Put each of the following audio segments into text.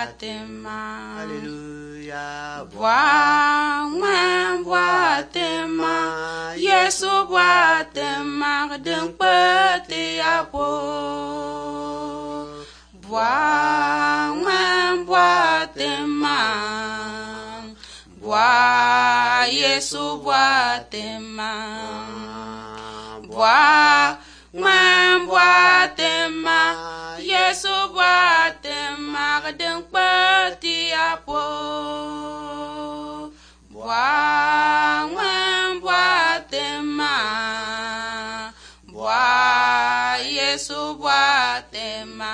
boatema. Hallelujah. Boatema. Yesu boatema. Deng peti apo. Boatema. Yesu boatema. Boatema. Yesu boatema. Deng peti apo. Boatema. Yesu boatema.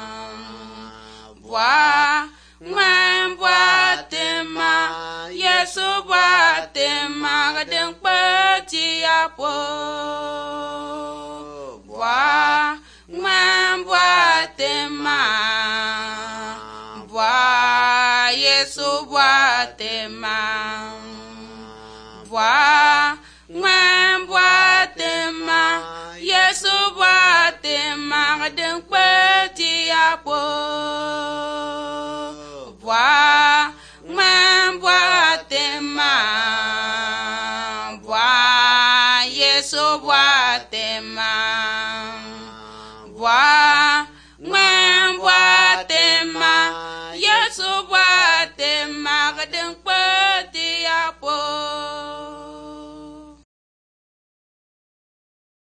Boatema. Yesu boatema. Deng peti apo. Boatema. Yesu boatema. Boatema. Yesu boatema. Deng peti apo.